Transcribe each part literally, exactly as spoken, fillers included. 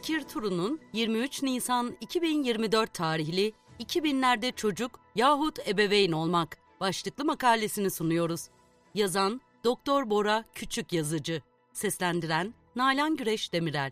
Fikir Turu'nun yirmi üç Nisan iki bin yirmi dört tarihli iki binlerde çocuk yahut ebeveyn olmak başlıklı makalesini sunuyoruz. Yazan Doktor Bora Küçük Yazıcı, seslendiren Nalan Güreş Demirel.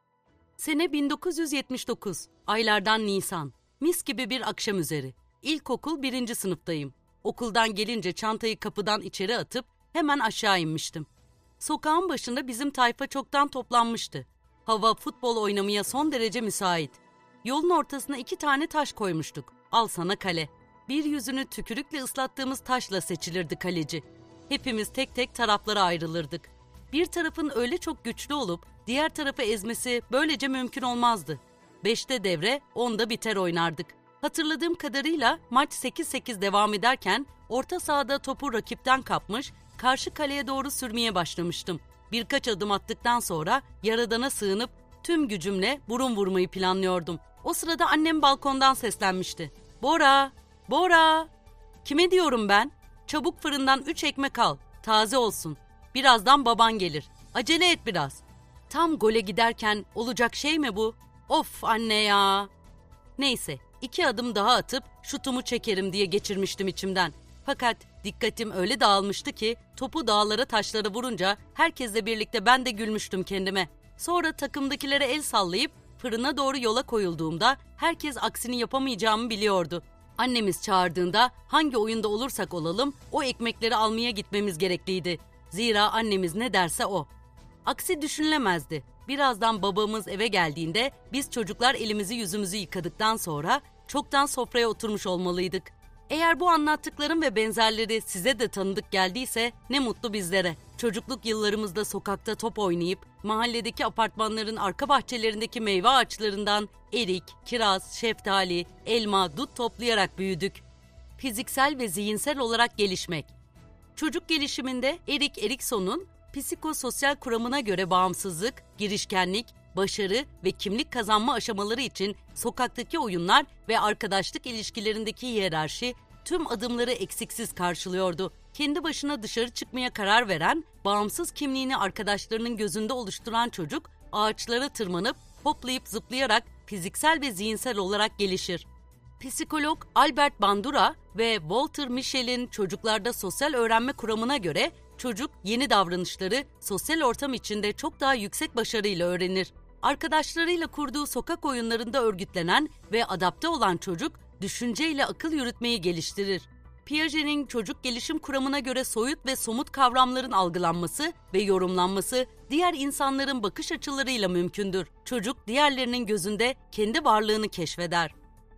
Sene bin dokuz yüz yetmiş dokuz, aylardan Nisan, mis gibi bir akşam üzeri. İlkokul birinci sınıftayım. Okuldan gelince çantayı kapıdan içeri atıp hemen aşağı inmiştim. Sokağın başında bizim tayfa çoktan toplanmıştı. Hava futbol oynamaya son derece müsait. Yolun ortasına iki tane taş koymuştuk. Al sana kale. Bir yüzünü tükürükle ıslattığımız taşla seçilirdi kaleci. Hepimiz tek tek taraflara ayrılırdık. Bir tarafın öyle çok güçlü olup diğer tarafı ezmesi böylece mümkün olmazdı. Beşte devre, onda biter oynardık. Hatırladığım kadarıyla maç sekiz sekiz devam ederken orta sahada topu rakipten kapmış, karşı kaleye doğru sürmeye başlamıştım. Birkaç adım attıktan sonra Yaradan'a sığınıp tüm gücümle burun vurmayı planlıyordum. O sırada annem balkondan seslenmişti. "Bora! Bora!" "Kime diyorum ben? Çabuk fırından üç ekmek al. Taze olsun. Birazdan baban gelir. Acele et biraz." Tam gole giderken olacak şey mi bu? Of anne ya! Neyse, iki adım daha atıp şutumu çekerim diye geçirmiştim içimden. Fakat dikkatim öyle dağılmıştı ki topu dağlara taşlara vurunca herkesle birlikte ben de gülmüştüm kendime. Sonra takımdakilere el sallayıp fırına doğru yola koyulduğumda herkes aksini yapamayacağımı biliyordu. Annemiz çağırdığında hangi oyunda olursak olalım o ekmekleri almaya gitmemiz gerekliydi. Zira annemiz ne derse o. Aksi düşünülemezdi. Birazdan babamız eve geldiğinde biz çocuklar elimizi yüzümüzü yıkadıktan sonra çoktan sofraya oturmuş olmalıydık. Eğer bu anlattıklarım ve benzerleri size de tanıdık geldiyse ne mutlu bizlere. Çocukluk yıllarımızda sokakta top oynayıp mahalledeki apartmanların arka bahçelerindeki meyve ağaçlarından erik, kiraz, şeftali, elma, dut toplayarak büyüdük. Fiziksel ve zihinsel olarak gelişmek. Çocuk gelişiminde Erik Erikson'un psikososyal kuramına göre bağımsızlık, girişkenlik, başarı ve kimlik kazanma aşamaları için sokaktaki oyunlar ve arkadaşlık ilişkilerindeki hiyerarşi tüm adımları eksiksiz karşılıyordu. Kendi başına dışarı çıkmaya karar veren, bağımsız kimliğini arkadaşlarının gözünde oluşturan çocuk ağaçlara tırmanıp hoplayıp zıplayarak fiziksel ve zihinsel olarak gelişir. Psikolog Albert Bandura ve Walter Mischel'in çocuklarda sosyal öğrenme kuramına göre çocuk yeni davranışları sosyal ortam içinde çok daha yüksek başarıyla öğrenir. Arkadaşlarıyla kurduğu sokak oyunlarında örgütlenen ve adapte olan çocuk düşünceyle akıl yürütmeyi geliştirir. Piaget'in çocuk gelişim kuramına göre soyut ve somut kavramların algılanması ve yorumlanması diğer insanların bakış açılarıyla mümkündür. Çocuk diğerlerinin gözünde kendi varlığını keşfeder.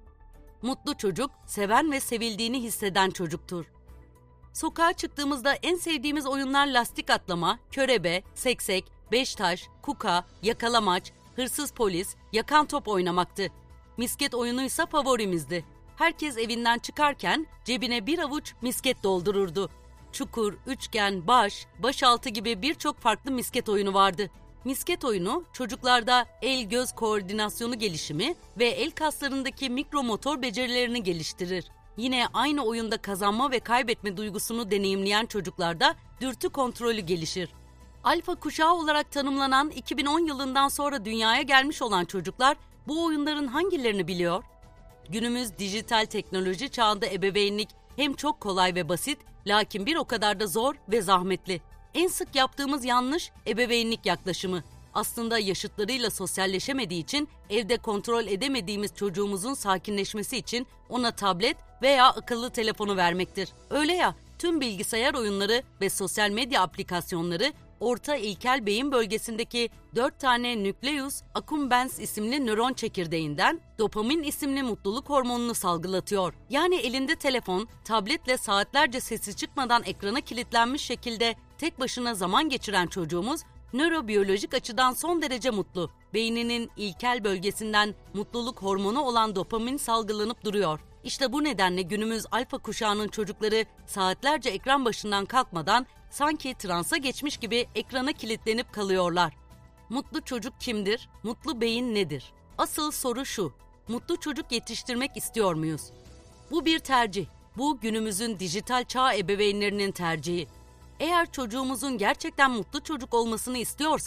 Mutlu çocuk, seven ve sevildiğini hisseden çocuktur. Sokağa çıktığımızda en sevdiğimiz oyunlar lastik atlama, körebe, seksek, beş taş, kuka, yakalamaç, hırsız polis, yakan top oynamaktı. Misket oyunuysa favorimizdi. Herkes evinden çıkarken cebine bir avuç misket doldururdu. Çukur, üçgen, baş, başaltı gibi birçok farklı misket oyunu vardı. Misket oyunu çocuklarda el-göz koordinasyonu gelişimi ve el kaslarındaki mikromotor becerilerini geliştirir. Yine aynı oyunda kazanma ve kaybetme duygusunu deneyimleyen çocuklarda dürtü kontrolü gelişir. Alfa kuşağı olarak tanımlanan iki bin on yılından sonra dünyaya gelmiş olan çocuklar bu oyunların hangilerini biliyor? Günümüz dijital teknoloji çağında ebeveynlik hem çok kolay ve basit, lakin bir o kadar da zor ve zahmetli. En sık yaptığımız yanlış ebeveynlik yaklaşımı. Aslında yaşıtlarıyla sosyalleşemediği için evde kontrol edemediğimiz çocuğumuzun sakinleşmesi için ona tablet veya akıllı telefonu vermektir. Öyle ya, tüm bilgisayar oyunları ve sosyal medya aplikasyonları orta ilkel beyin bölgesindeki dört tane nükleus accumbens isimli nöron çekirdeğinden dopamin isimli mutluluk hormonunu salgılatıyor. Yani elinde telefon, tabletle saatlerce sesi çıkmadan ekrana kilitlenmiş şekilde tek başına zaman geçiren çocuğumuz nörobiyolojik açıdan son derece mutlu. Beyninin ilkel bölgesinden mutluluk hormonu olan dopamin salgılanıp duruyor. İşte bu nedenle günümüz alfa kuşağının çocukları saatlerce ekran başından kalkmadan sanki transa geçmiş gibi ekrana kilitlenip kalıyorlar. Mutlu çocuk kimdir? Mutlu beyin nedir? Asıl soru şu: mutlu çocuk yetiştirmek istiyor muyuz? Bu bir tercih. Bu günümüzün dijital çağ ebeveynlerinin tercihi. Eğer çocuğumuzun gerçekten mutlu çocuk olmasını istiyorsak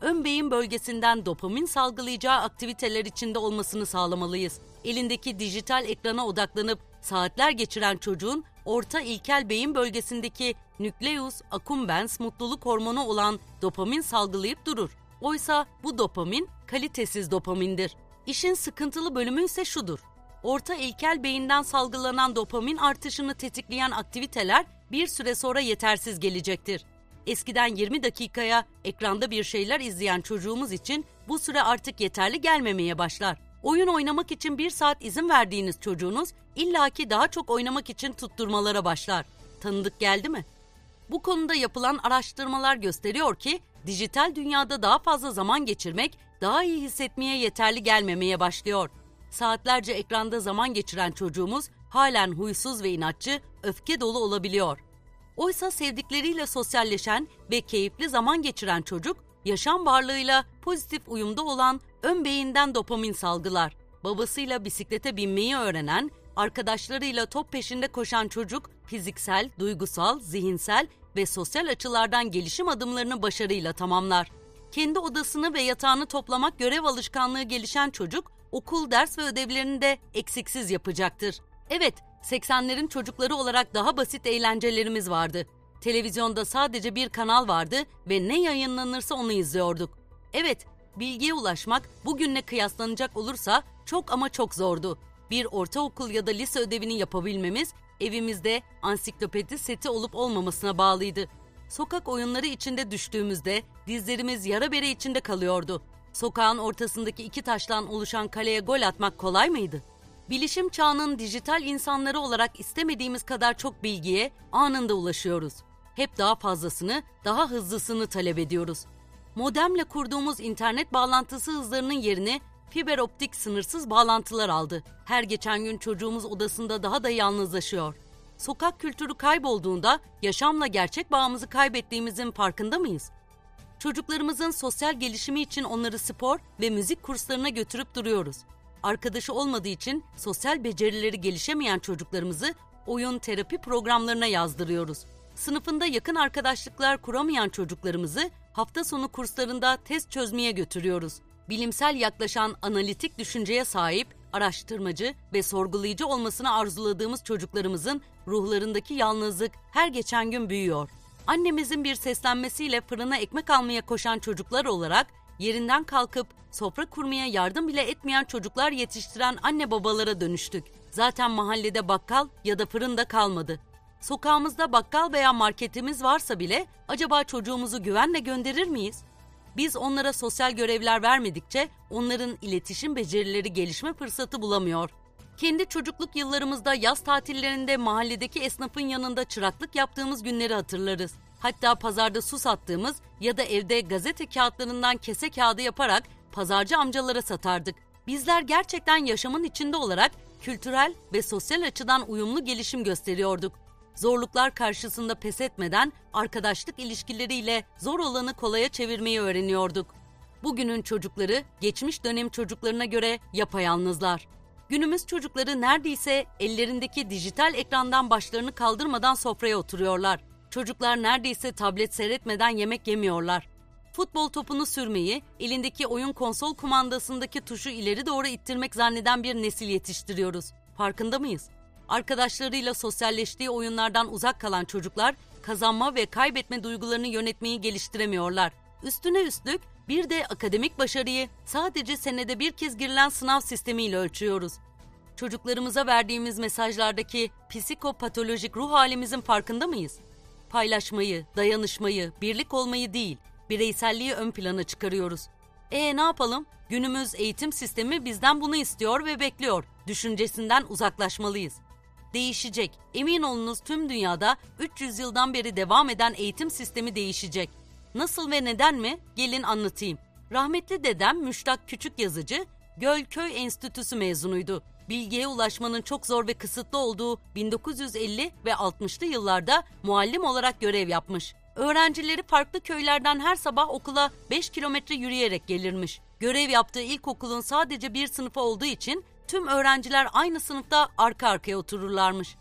ön beyin bölgesinden dopamin salgılayacağı aktiviteler içinde olmasını sağlamalıyız. Elindeki dijital ekrana odaklanıp saatler geçiren çocuğun orta ilkel beyin bölgesindeki nucleus accumbens mutluluk hormonu olan dopamin salgılayıp durur. Oysa bu dopamin kalitesiz dopamindir. İşin sıkıntılı bölümü ise şudur. Orta ilkel beyinden salgılanan dopamin artışını tetikleyen aktiviteler bir süre sonra yetersiz gelecektir. Eskiden yirmi dakikaya ekranda bir şeyler izleyen çocuğumuz için bu süre artık yeterli gelmemeye başlar. Oyun oynamak için bir saat izin verdiğiniz çocuğunuz illaki daha çok oynamak için tutturmalara başlar. Tanıdık geldi mi? Bu konuda yapılan araştırmalar gösteriyor ki dijital dünyada daha fazla zaman geçirmek daha iyi hissetmeye yeterli gelmemeye başlıyor. Saatlerce ekranda zaman geçiren çocuğumuz halen huysuz ve inatçı, öfke dolu olabiliyor. Oysa sevdikleriyle sosyalleşen ve keyifli zaman geçiren çocuk, yaşam varlığıyla pozitif uyumda olan ön beyinden dopamin salgılar. Babasıyla bisiklete binmeyi öğrenen, arkadaşlarıyla top peşinde koşan çocuk, fiziksel, duygusal, zihinsel ve sosyal açılardan gelişim adımlarını başarıyla tamamlar. Kendi odasını ve yatağını toplamak görev alışkanlığı gelişen çocuk, okul, ders ve ödevlerini de eksiksiz yapacaktır. Evet, seksenlerin çocukları olarak daha basit eğlencelerimiz vardı. Televizyonda sadece bir kanal vardı ve ne yayınlanırsa onu izliyorduk. Evet, bilgiye ulaşmak bugünle kıyaslanacak olursa çok ama çok zordu. Bir ortaokul ya da lise ödevini yapabilmemiz evimizde ansiklopedi seti olup olmamasına bağlıydı. Sokak oyunları içinde düştüğümüzde dizlerimiz yara bere içinde kalıyordu. Sokağın ortasındaki iki taştan oluşan kaleye gol atmak kolay mıydı? Bilişim çağının dijital insanları olarak istemediğimiz kadar çok bilgiye anında ulaşıyoruz. Hep daha fazlasını, daha hızlısını talep ediyoruz. Modemle kurduğumuz internet bağlantısı hızlarının yerini fiber optik sınırsız bağlantılar aldı. Her geçen gün çocuğumuz odasında daha da yalnızlaşıyor. Sokak kültürü kaybolduğunda yaşamla gerçek bağımızı kaybettiğimizin farkında mıyız? Çocuklarımızın sosyal gelişimi için onları spor ve müzik kurslarına götürüp duruyoruz. Arkadaşı olmadığı için sosyal becerileri gelişemeyen çocuklarımızı oyun, terapi programlarına yazdırıyoruz. Sınıfında yakın arkadaşlıklar kuramayan çocuklarımızı hafta sonu kurslarında test çözmeye götürüyoruz. Bilimsel yaklaşan analitik düşünceye sahip, araştırmacı ve sorgulayıcı olmasını arzuladığımız çocuklarımızın ruhlarındaki yalnızlık her geçen gün büyüyor. Annemizin bir seslenmesiyle fırına ekmek almaya koşan çocuklar olarak yerinden kalkıp sofra kurmaya yardım bile etmeyen çocuklar yetiştiren anne babalara dönüştük. Zaten mahallede bakkal ya da fırın da kalmadı. Sokağımızda bakkal veya marketimiz varsa bile acaba çocuğumuzu güvenle gönderir miyiz? Biz onlara sosyal görevler vermedikçe onların iletişim becerileri gelişme fırsatı bulamıyor. Kendi çocukluk yıllarımızda yaz tatillerinde mahalledeki esnafın yanında çıraklık yaptığımız günleri hatırlarız. Hatta pazarda su sattığımız ya da evde gazete kağıtlarından kese kağıdı yaparak pazarcı amcalara satardık. Bizler gerçekten yaşamın içinde olarak kültürel ve sosyal açıdan uyumlu gelişim gösteriyorduk. Zorluklar karşısında pes etmeden arkadaşlık ilişkileriyle zor olanı kolaya çevirmeyi öğreniyorduk. Bugünün çocukları geçmiş dönem çocuklarına göre yapayalnızlar. Günümüz çocukları neredeyse ellerindeki dijital ekrandan başlarını kaldırmadan sofraya oturuyorlar. Çocuklar neredeyse tablet seyretmeden yemek yemiyorlar. Futbol topunu sürmeyi, elindeki oyun konsol kumandasındaki tuşu ileri doğru ittirmek zanneden bir nesil yetiştiriyoruz. Farkında mıyız? Arkadaşlarıyla sosyalleştiği oyunlardan uzak kalan çocuklar, kazanma ve kaybetme duygularını yönetmeyi geliştiremiyorlar. Üstüne üstlük bir de akademik başarıyı sadece senede bir kez girilen sınav sistemiyle ölçüyoruz. Çocuklarımıza verdiğimiz mesajlardaki psikopatolojik ruh halimizin farkında mıyız? Paylaşmayı, dayanışmayı, birlik olmayı değil, bireyselliği ön plana çıkarıyoruz. E ne yapalım? Günümüz eğitim sistemi bizden bunu istiyor ve bekliyor. Düşüncesinden uzaklaşmalıyız. Değişecek. Emin olunuz tüm dünyada üç yüz yıldan beri devam eden eğitim sistemi değişecek. Nasıl ve neden mi? Gelin anlatayım. Rahmetli dedem Müştak Küçük Yazıcı, Gölköy Enstitüsü mezunuydu. Bilgiye ulaşmanın çok zor ve kısıtlı olduğu bin dokuz yüz elli ve altmışlı yıllarda muallim olarak görev yapmış. Öğrencileri farklı köylerden her sabah okula beş kilometre yürüyerek gelirmiş. Görev yaptığı ilkokulun sadece bir sınıfı olduğu için tüm öğrenciler aynı sınıfta arka arkaya otururlarmış.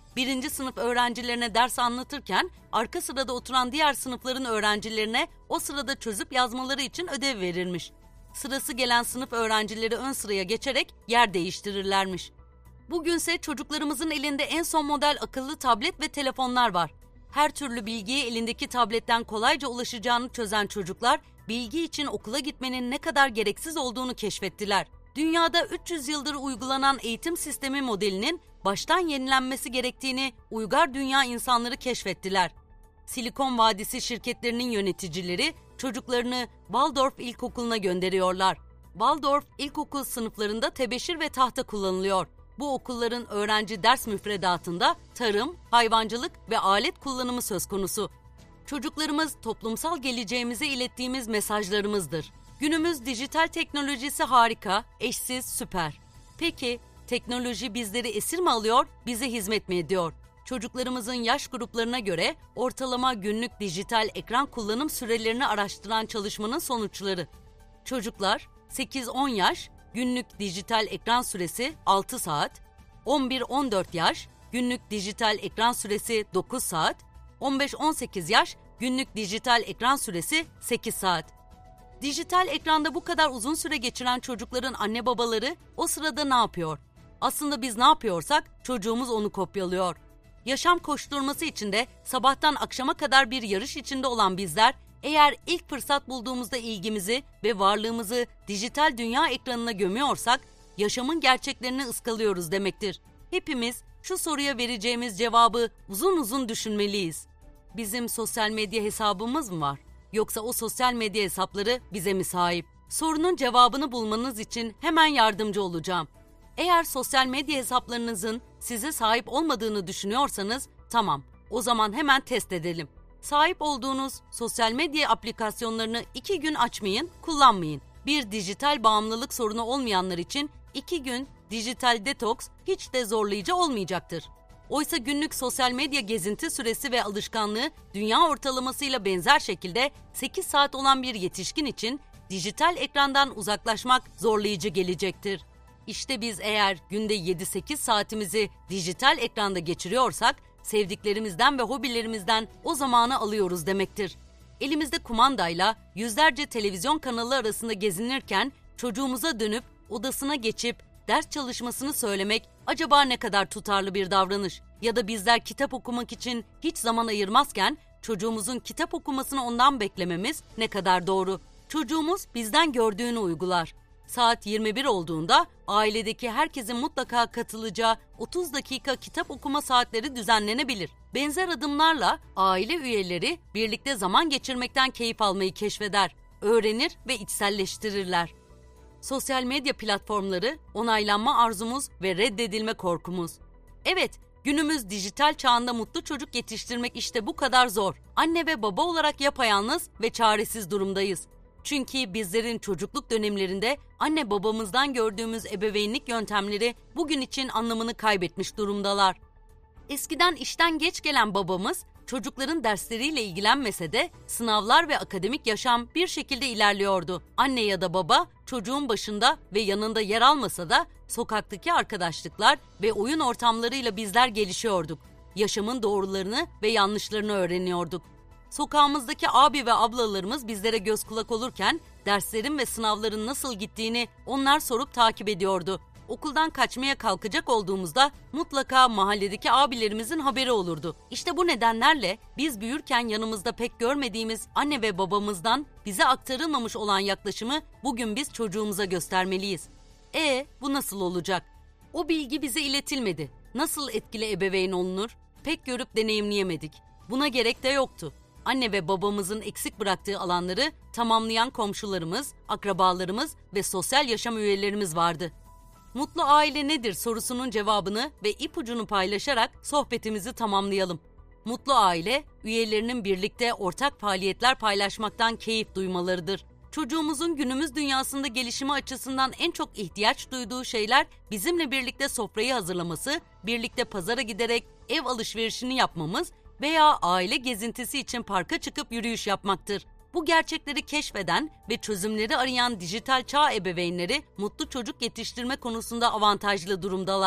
Birinci sınıf öğrencilerine ders anlatırken arka sırada oturan diğer sınıfların öğrencilerine o sırada çözüp yazmaları için ödev verilmiş. Sırası gelen sınıf öğrencileri ön sıraya geçerek yer değiştirirlermiş. Bugünse çocuklarımızın elinde en son model akıllı tablet ve telefonlar var. Her türlü bilgiye elindeki tabletten kolayca ulaşacağını çözen çocuklar, bilgi için okula gitmenin ne kadar gereksiz olduğunu keşfettiler. Dünyada üç yüz yıldır uygulanan eğitim sistemi modelinin baştan yenilenmesi gerektiğini uygar dünya insanları keşfettiler. Silikon Vadisi şirketlerinin yöneticileri çocuklarını Waldorf İlkokulu'na gönderiyorlar. Waldorf İlkokul sınıflarında tebeşir ve tahta kullanılıyor. Bu okulların öğrenci ders müfredatında tarım, hayvancılık ve alet kullanımı söz konusu. Çocuklarımız toplumsal geleceğimize ilettiğimiz mesajlarımızdır. Günümüz dijital teknolojisi harika, eşsiz, süper. Peki, teknoloji bizleri esir mi alıyor, bize hizmet mi ediyor? Çocuklarımızın yaş gruplarına göre ortalama günlük dijital ekran kullanım sürelerini araştıran çalışmanın sonuçları. Çocuklar sekiz on yaş, günlük dijital ekran süresi altı saat, on bir on dört yaş, günlük dijital ekran süresi dokuz saat, on beş on sekiz yaş, günlük dijital ekran süresi sekiz saat. Dijital ekranda bu kadar uzun süre geçiren çocukların anne babaları o sırada ne yapıyor? Aslında biz ne yapıyorsak çocuğumuz onu kopyalıyor. Yaşam koşturması içinde sabahtan akşama kadar bir yarış içinde olan bizler, eğer ilk fırsat bulduğumuzda ilgimizi ve varlığımızı dijital dünya ekranına gömüyorsak, yaşamın gerçeklerini ıskalıyoruz demektir. Hepimiz şu soruya vereceğimiz cevabı uzun uzun düşünmeliyiz. Bizim sosyal medya hesabımız mı var? Yoksa o sosyal medya hesapları bize mi sahip? Sorunun cevabını bulmanız için hemen yardımcı olacağım. Eğer sosyal medya hesaplarınızın size sahip olmadığını düşünüyorsanız, tamam, o zaman hemen test edelim. Sahip olduğunuz sosyal medya aplikasyonlarını iki gün açmayın, kullanmayın. Bir dijital bağımlılık sorunu olmayanlar için iki gün dijital detoks hiç de zorlayıcı olmayacaktır. Oysa günlük sosyal medya gezinti süresi ve alışkanlığı dünya ortalamasıyla benzer şekilde sekiz saat olan bir yetişkin için dijital ekrandan uzaklaşmak zorlayıcı gelecektir. İşte biz eğer günde yedi sekiz saatimizi dijital ekranda geçiriyorsak, sevdiklerimizden ve hobilerimizden o zamanı alıyoruz demektir. Elimizde kumandayla yüzlerce televizyon kanalı arasında gezinirken çocuğumuza dönüp odasına geçip ders çalışmasını söylemek acaba ne kadar tutarlı bir davranış? Ya da bizler kitap okumak için hiç zaman ayırmazken çocuğumuzun kitap okumasını ondan beklememiz ne kadar doğru? Çocuğumuz bizden gördüğünü uygular. Saat yirmi bir olduğunda ailedeki herkesin mutlaka katılacağı otuz dakika kitap okuma saatleri düzenlenebilir. Benzer adımlarla aile üyeleri birlikte zaman geçirmekten keyif almayı keşfeder, öğrenir ve içselleştirirler. Sosyal medya platformları, onaylanma arzumuz ve reddedilme korkumuz. Evet, günümüz dijital çağında mutlu çocuk yetiştirmek işte bu kadar zor. Anne ve baba olarak yapayalnız ve çaresiz durumdayız. Çünkü bizlerin çocukluk dönemlerinde anne babamızdan gördüğümüz ebeveynlik yöntemleri bugün için anlamını kaybetmiş durumdalar. Eskiden işten geç gelen babamız çocukların dersleriyle ilgilenmese de sınavlar ve akademik yaşam bir şekilde ilerliyordu. Anne ya da baba çocuğun başında ve yanında yer almasa da sokaktaki arkadaşlıklar ve oyun ortamlarıyla bizler gelişiyorduk. Yaşamın doğrularını ve yanlışlarını öğreniyorduk. Sokağımızdaki abi ve ablalarımız bizlere göz kulak olurken derslerin ve sınavların nasıl gittiğini onlar sorup takip ediyordu. Okuldan kaçmaya kalkacak olduğumuzda mutlaka mahalledeki abilerimizin haberi olurdu. İşte bu nedenlerle biz büyürken yanımızda pek görmediğimiz anne ve babamızdan bize aktarılmamış olan yaklaşımı bugün biz çocuğumuza göstermeliyiz. E bu nasıl olacak? O bilgi bize iletilmedi. Nasıl etkili ebeveyn olunur? Pek görüp deneyimleyemedik. Buna gerek de yoktu. Anne ve babamızın eksik bıraktığı alanları tamamlayan komşularımız, akrabalarımız ve sosyal yaşam üyelerimiz vardı. Mutlu aile nedir sorusunun cevabını ve ipucunu paylaşarak sohbetimizi tamamlayalım. Mutlu aile, üyelerinin birlikte ortak faaliyetler paylaşmaktan keyif duymalarıdır. Çocuğumuzun günümüz dünyasında gelişimi açısından en çok ihtiyaç duyduğu şeyler bizimle birlikte sofrayı hazırlaması, birlikte pazara giderek ev alışverişini yapmamız veya aile gezintisi için parka çıkıp yürüyüş yapmaktır. Bu gerçekleri keşfeden ve çözümleri arayan dijital çağ ebeveynleri mutlu çocuk yetiştirme konusunda avantajlı durumdalar.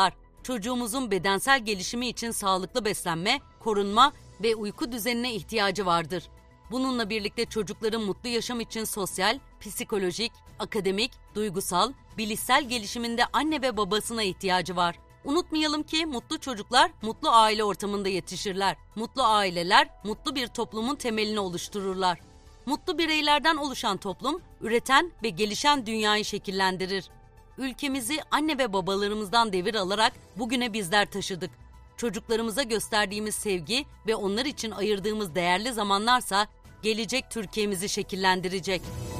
Çocuğumuzun bedensel gelişimi için sağlıklı beslenme, korunma ve uyku düzenine ihtiyacı vardır. Bununla birlikte çocukların mutlu yaşam için sosyal, psikolojik, akademik, duygusal, bilişsel gelişiminde anne ve babasına ihtiyacı var. Unutmayalım ki mutlu çocuklar mutlu aile ortamında yetişirler. Mutlu aileler mutlu bir toplumun temelini oluştururlar. Mutlu bireylerden oluşan toplum, üreten ve gelişen dünyayı şekillendirir. Ülkemizi anne ve babalarımızdan devir alarak bugüne bizler taşıdık. Çocuklarımıza gösterdiğimiz sevgi ve onlar için ayırdığımız değerli zamanlarsa gelecek Türkiye'mizi şekillendirecek.